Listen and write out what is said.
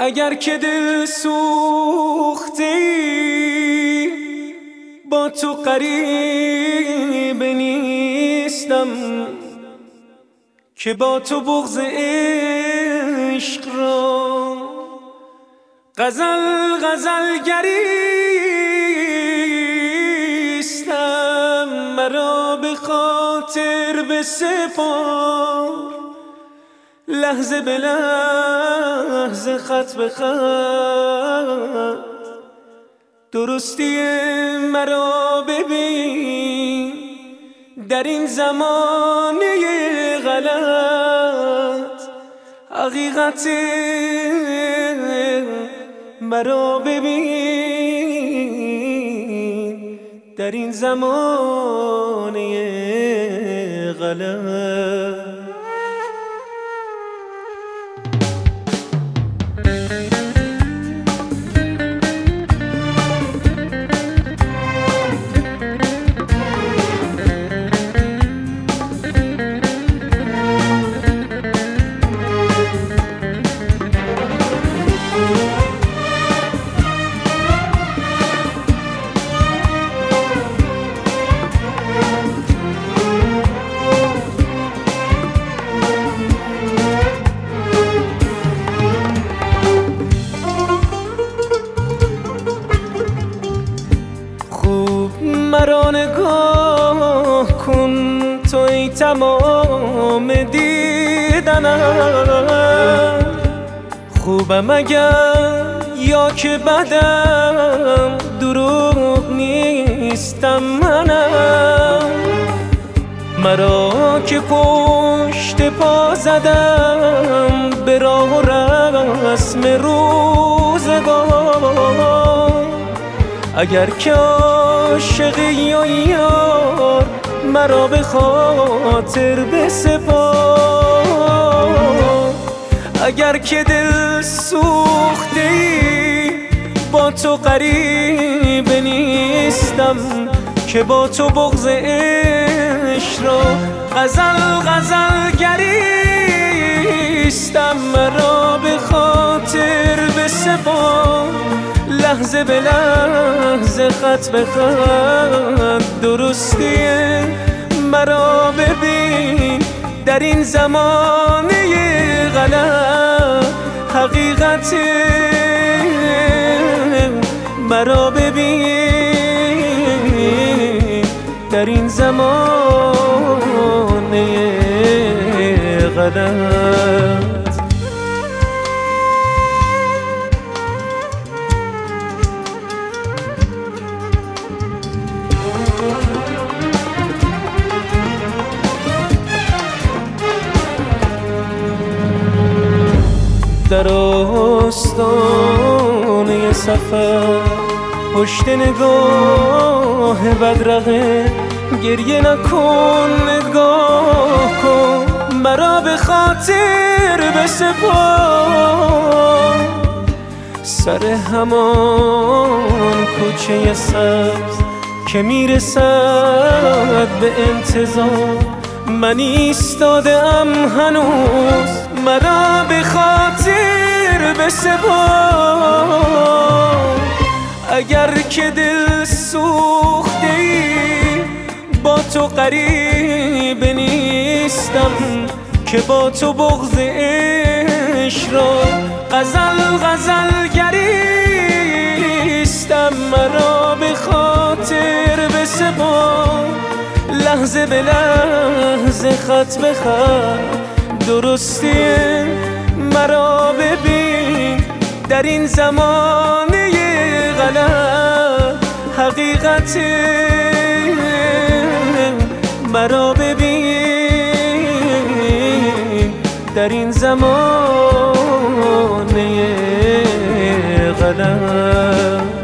اگر که دل سوختی با تو قریب نیستم، که با تو بغض عشق را غزل گریستم. مرا به خاطر بسپار، لحظه به لحظه خط به خط، درستی مرا ببین در این زمانه غلط. حقیقت مرا ببین در این زمانه غلط. مرا نگاه کن توی تمام دیدنم، خوبم اگر یا که بدم، دروغ نیستم منم. مرا که پشت پا زدم به راه و رسم روزگار، اگر که عاشقی و یار مرا به خاطر بسپار. اگر که دل سوختی با تو قریب نیستم، که با تو بغض عشق را غزل گریستم. مرا به خاطر بسپار، لحظه به لحظه خط به خط، درستی مرا ببین در این زمانه غلط. حقیقت مرا ببین در این زمانه غلط. در آستانه سفر پشت نگاه بدرقه، گریه نکن نگاه کن مرا به خاطر بسپار. سر همان کوچه سبز که میرسد به انتظار، من ایستاده‌ام هنوز مرا به خاطر بسپار. اگر که دل سوختی با تو قریب نیستم، که با تو بغض عشق را غزل گریستم. مرا به خاطر بسپار، لحظه به لحظه خط به خط، درستی مرا ببین در این زمانه غلط. حقیقت مرا ببین در این زمانه غلط.